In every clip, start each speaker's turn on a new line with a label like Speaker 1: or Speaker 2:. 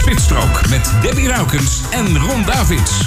Speaker 1: Spitsstrook met Debbie Raukens en Ron Davids.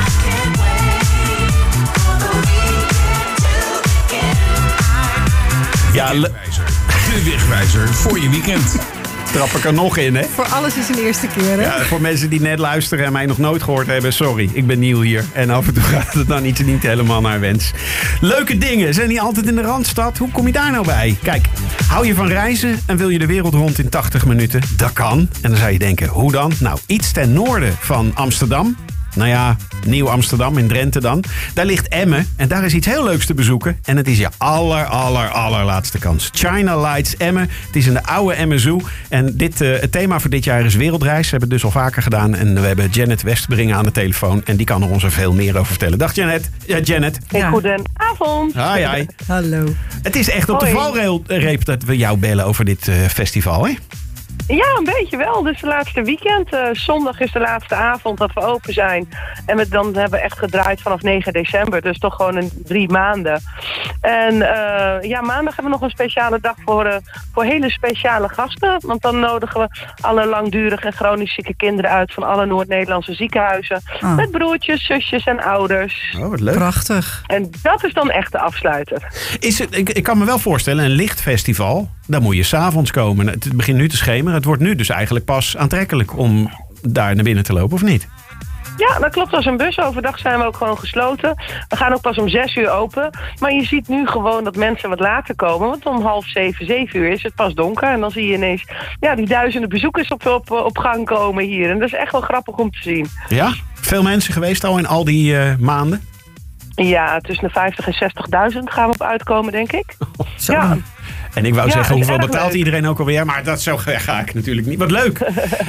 Speaker 2: Ja,
Speaker 1: De wegwijzer voor je weekend.
Speaker 2: Trap ik er nog in, hè?
Speaker 3: Voor alles is een eerste keer, hè?
Speaker 2: Ja, voor mensen die net luisteren en mij nog nooit gehoord hebben, sorry, ik ben nieuw hier. En af en toe gaat het dan niet helemaal naar wens. Leuke dingen, zijn die altijd in de Randstad? Hoe kom je daar nou bij? Kijk, hou je van reizen en wil je de wereld rond in 80 minuten? Dat kan. En dan zou je denken, hoe dan? Nou, iets ten noorden van Amsterdam. Nou ja, Nieuw-Amsterdam in Drenthe dan. Daar ligt Emmen en daar is iets heel leuks te bezoeken. En het is je allerlaatste kans. China Lights Emmen. Het is in de oude Emmen Zoo. En het thema voor dit jaar is wereldreis. We hebben het dus al vaker gedaan. En we hebben Janet Westbring aan de telefoon. En die kan er ons er veel meer over vertellen. Dag Janet. Ja, Janet.
Speaker 4: Ja. Goedenavond.
Speaker 2: Hi.
Speaker 3: Hallo.
Speaker 2: Het is echt op de valreep dat we jou bellen over dit festival, hè?
Speaker 4: Ja, een beetje wel. Dus de laatste weekend. Zondag is de laatste avond dat we open zijn. En dan hebben we echt gedraaid vanaf 9 december. Dus toch gewoon 3 maanden. En maandag hebben we nog een speciale dag voor hele speciale gasten. Want dan nodigen we alle langdurig en chronisch zieke kinderen uit van alle Noord-Nederlandse ziekenhuizen. Met broertjes, zusjes en ouders.
Speaker 2: Oh, wat leuk.
Speaker 3: Prachtig.
Speaker 4: En dat is dan echt de afsluiter.
Speaker 2: Ik kan me wel voorstellen, een lichtfestival, dan moet je 's avonds komen. Het begint nu te schemeren. Het wordt nu dus eigenlijk pas aantrekkelijk om daar naar binnen te lopen, of niet?
Speaker 4: Ja, dat klopt. Als een bus. Overdag zijn we ook gewoon gesloten. We gaan ook pas om 6 uur open. Maar je ziet nu gewoon dat mensen wat later komen. Want om 6:30, 7 uur is het pas donker. En dan zie je ineens die duizenden bezoekers op gang komen hier. En dat is echt wel grappig om te zien.
Speaker 2: Ja? Veel mensen geweest al in al die maanden?
Speaker 4: Ja, tussen de 50 en 60.000 gaan we op uitkomen, denk ik.
Speaker 3: Zo.
Speaker 4: Ja.
Speaker 2: En ik wou zeggen, hoeveel betaalt
Speaker 4: leuk.
Speaker 2: Iedereen ook alweer? Maar dat zo ga ik natuurlijk niet. Wat leuk.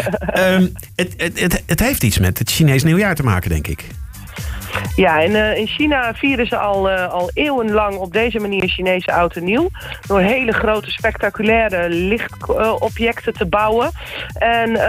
Speaker 2: Het heeft iets met het Chinees nieuwjaar te maken, denk ik.
Speaker 4: Ja, in China vieren ze al eeuwenlang op deze manier Chinese oud en nieuw. Door hele grote, spectaculaire lichtobjecten te bouwen. En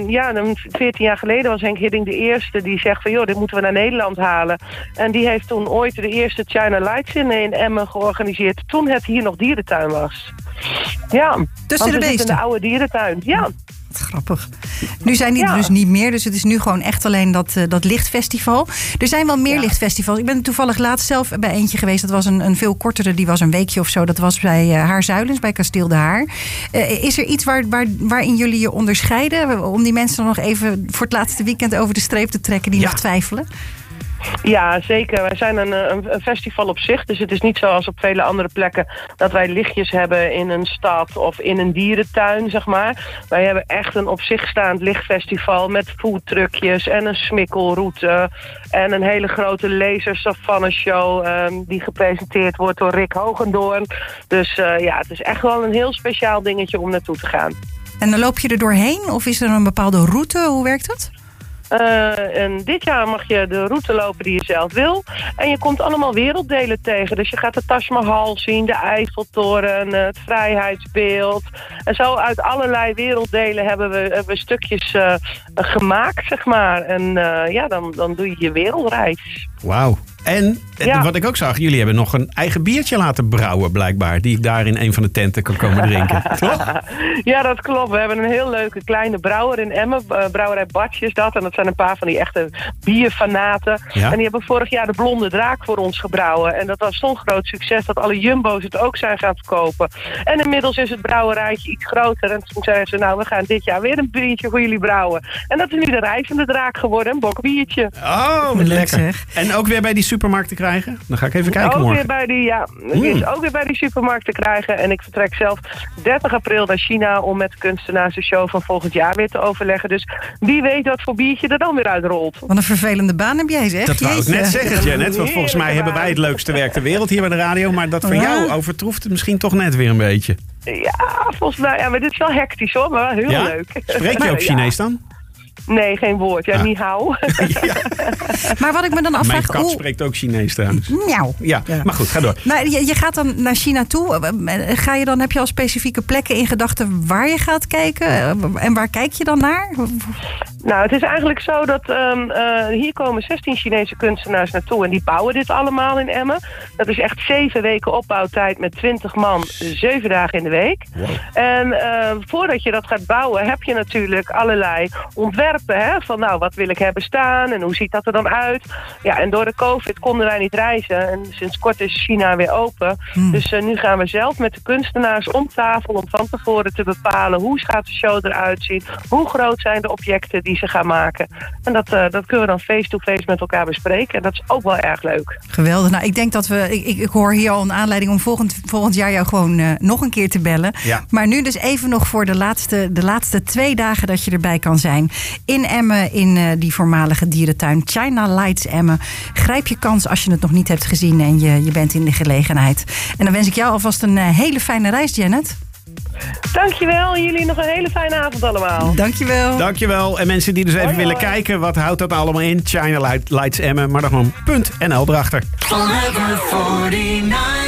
Speaker 4: 14 jaar geleden was Henk Hiddink de eerste die zegt van, joh, dit moeten we naar Nederland halen. En die heeft toen ooit de eerste China Lights in Emmen georganiseerd. Toen het hier nog dierentuin was. Ja,
Speaker 3: Tussen de beesten.
Speaker 4: In de oude dierentuin, ja.
Speaker 3: Wat grappig. Nu zijn die er dus niet meer, dus het is nu gewoon echt alleen dat lichtfestival. Er zijn wel meer lichtfestivals. Ik ben toevallig laatst zelf bij eentje geweest. Dat was een veel kortere, die was een weekje of zo. Dat was bij Haarzuilens, bij Kasteel de Haar. Is er iets waarin jullie je onderscheiden? Om die mensen nog even voor het laatste weekend over de streep te trekken die nog twijfelen?
Speaker 4: Ja, zeker. Wij zijn een festival op zich. Dus het is niet zoals op vele andere plekken dat wij lichtjes hebben in een stad of in een dierentuin, zeg maar. Wij hebben echt een op zich staand lichtfestival met foodtruckjes en een smikkelroute en een hele grote laser-savanne-show die gepresenteerd wordt door Rick Hogendoorn. Dus het is echt wel een heel speciaal dingetje om naartoe te gaan.
Speaker 3: En dan loop je er doorheen of is er een bepaalde route? Hoe werkt dat?
Speaker 4: En dit jaar mag je de route lopen die je zelf wil. En je komt allemaal werelddelen tegen. Dus je gaat de Taj Mahal zien, de Eiffeltoren, het Vrijheidsbeeld. En zo uit allerlei werelddelen hebben we stukjes gemaakt, zeg maar. En dan doe je je wereldreis.
Speaker 2: Wauw. En wat ik ook zag, jullie hebben nog een eigen biertje laten brouwen blijkbaar. Die ik daar in een van de tenten kan komen drinken. Toch?
Speaker 4: Ja, dat klopt. We hebben een heel leuke kleine brouwer in Emmen. Brouwerij Bartje is dat. En dat zijn een paar van die echte bierfanaten. Ja? En die hebben vorig jaar de Blonde Draak voor ons gebrouwen. En dat was zo'n groot succes dat alle jumbo's het ook zijn gaan verkopen. En inmiddels is het brouwerijtje iets groter. En toen zeiden ze, we gaan dit jaar weer een biertje voor jullie brouwen. En dat is nu de Reizende Draak geworden, een bokbiertje.
Speaker 2: Oh, wat lekker. En ook weer bij die supermarkt te krijgen? Dan ga ik even kijken morgen.
Speaker 4: Die is ook weer bij die supermarkt te krijgen. En ik vertrek zelf 30 april naar China om met de kunstenaars de show van volgend jaar weer te overleggen. Dus wie weet wat voor biertje er dan weer uitrolt.
Speaker 3: Wat een vervelende baan heb jij, zeg.
Speaker 2: Dat wou ik net zeggen, Janet. Want volgens mij hebben wij het leukste werk ter wereld hier bij de radio. Maar dat van jou overtroeft het misschien toch net weer een beetje.
Speaker 4: Ja, volgens mij. Maar dit is wel hectisch hoor, maar wel heel leuk.
Speaker 2: Spreek je ook Chinees dan?
Speaker 4: Nee, geen woord. Ja, ni hao.
Speaker 2: Ja.
Speaker 3: Maar wat ik me dan afvraag...
Speaker 2: Mijn kat spreekt ook Chinees trouwens.
Speaker 3: Miauw.
Speaker 2: Ja, maar goed, ga door.
Speaker 3: Nou, je gaat dan naar China toe. Heb je al specifieke plekken in gedachten waar je gaat kijken? En waar kijk je dan naar?
Speaker 4: Nou, het is eigenlijk zo dat hier komen 16 Chinese kunstenaars naartoe en die bouwen dit allemaal in Emmen. Dat is echt 7 weken opbouwtijd met 20 man, 7 dagen in de week. Wow. En voordat je dat gaat bouwen heb je natuurlijk allerlei ontwerpen. Hè? Van nou, wat wil ik hebben staan en hoe ziet dat er dan uit? Ja, en door de COVID konden wij niet reizen en sinds kort is China weer open. Dus nu gaan we zelf met de kunstenaars om tafel om van tevoren te bepalen hoe gaat de show eruit zien, hoe groot zijn de objecten die ze gaan maken. En dat kunnen we dan face-to-face met elkaar bespreken. En dat is ook wel erg leuk.
Speaker 3: Geweldig. Nou, ik denk dat ik hoor hier al een aanleiding om volgend jaar jou gewoon nog een keer te bellen. Ja. Maar nu dus even nog voor de laatste 2 dagen dat je erbij kan zijn. In Emmen, in die voormalige dierentuin China Lights Emmen. Grijp je kans als je het nog niet hebt gezien en je bent in de gelegenheid. En dan wens ik jou alvast een hele fijne reis, Janet.
Speaker 4: Dankjewel. Jullie nog een hele fijne avond allemaal.
Speaker 3: Dankjewel.
Speaker 2: Dankjewel. En mensen die dus even willen kijken, wat houdt dat allemaal in? China Lights Emmen, maar dan gewoon .nl erachter. Forever 49.